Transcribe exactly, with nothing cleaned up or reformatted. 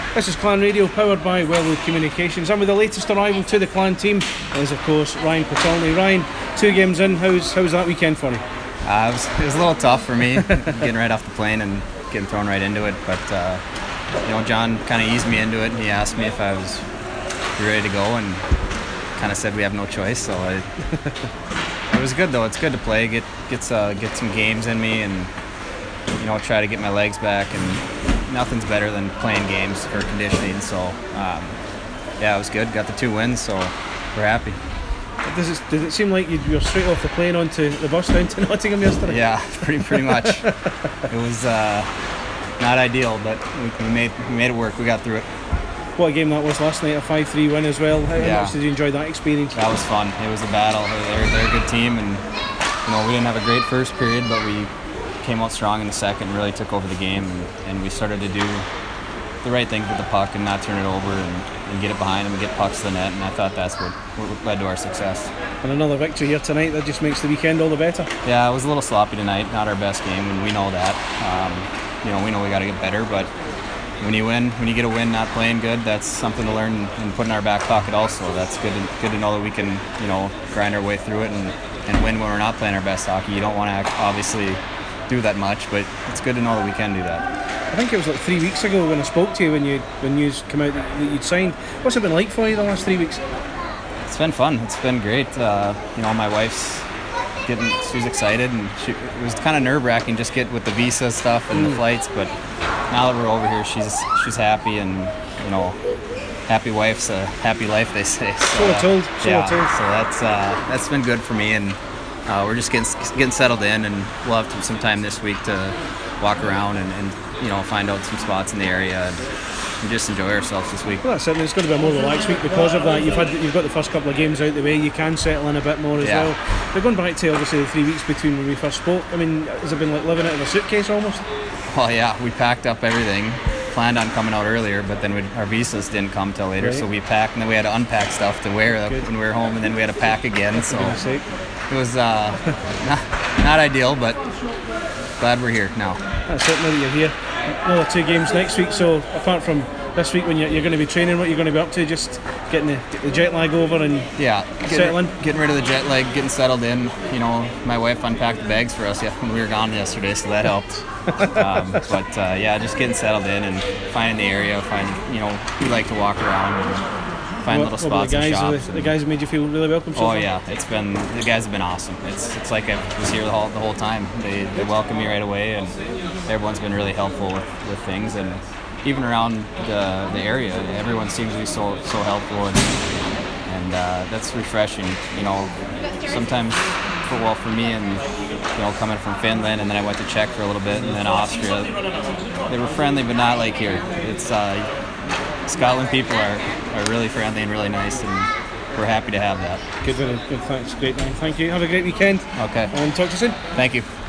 This is Clan Radio, powered by Wellwood Communications, and with the latest arrival to the Clan team is, of course, Ryan Patolny. Ryan, two games in, how's how's that weekend for you? Uh, it, was, it was a little tough for me, getting right off the plane and getting thrown right into it. But uh, you know, John kind of eased me into it, and he asked me if I was ready to go, and kind of said we have no choice. So I, it was good though. It's good to play, get get uh, get some games in me, and you know, try to get my legs back. And nothing's better than playing games for conditioning. So um, yeah, it was good. Got the two wins, so we're happy. Does it, does it seem like you were straight off the plane onto the bus down to Nottingham yesterday? Yeah, pretty pretty much. It was uh, not ideal, but we, we made we made it work. We got through it. What a game that was last night, a five three win as well. How, yeah. how much did you enjoy that experience? That was fun. It was a battle. They're, they're a good team, and you know, we didn't have a great first period, but we came out strong in the second, really took over the game, and, and we started to do the right things with the puck and not turn it over and, and get it behind them and get pucks to the net, and I thought that's what, what led to our success. And another victory here tonight, that just makes the weekend all the better. Yeah, it was a little sloppy tonight, not our best game, and we know that. Um, you know, we know we got to get better, but when you win, when you get a win not playing good, that's something to learn and put in our back pocket also. That's good to, good to know that we can, you know, grind our way through it and, and win when we're not playing our best hockey. You don't want to obviously do that much, but it's good to know that we can do that. I think it was like three weeks ago when I spoke to you when you when news came out that, that you'd signed. What's it been like for you the last three weeks? It's been fun. It's been great. Uh, you know, my wife's getting, she's excited, and she, it was kind of nerve-wracking just get with the visa stuff and mm. the flights, but now that we're over here, she's she's happy, and you know, happy wife's a happy life, they say. So, so we're told. So yeah, we're told. So that's uh, that's been good for me, and uh, we're just getting getting settled in, and we'll have some time this week to walk around and, and you know, find out some spots in the area and, and just enjoy ourselves this week. Well, that's it. It's going to be a more relaxed week because of that. You've had you've got the first couple of games out the way. You can settle in a bit more as yeah. well. But going back to obviously the three weeks between when we first spoke, I mean, has it been like living out of a suitcase almost? Well, yeah, we packed up everything. Planned on coming out earlier, but then our visas didn't come till later, right. So we packed, and then we had to unpack stuff to wear Good. when we were home, and then we had to pack again. So it was uh, not, not ideal, but glad we're here now. That's it. Now that you're here, another two games next week. So apart from this week when you're, you're going to be training, what you're going to be up to? Just getting the, the jet lag over and yeah, settling. Getting, getting rid of the jet lag, getting settled in. You know, my wife unpacked the bags for us when we were gone yesterday, so that helped. um, but uh, yeah, just getting settled in and finding the area. Find you know, we like to walk around and find what, little spots the guys, and shops. The, the guys have made you feel really welcome. So oh far? yeah, it's been the guys have been awesome. It's it's like I was here the whole the whole time. They they welcome me right away, and everyone's been really helpful with, with things, and even around the the area, everyone seems to be so so helpful, and and uh, that's refreshing. You know, sometimes for well for me and you know coming from Finland, and then I went to Czech for a little bit, and then Austria. They were friendly, but not like here. It's uh, Scotland people are, are really friendly and really nice, and we're happy to have that. Good, good, thanks, great, man. Thank you. Have a great weekend. Okay. And talk to you soon. Thank you.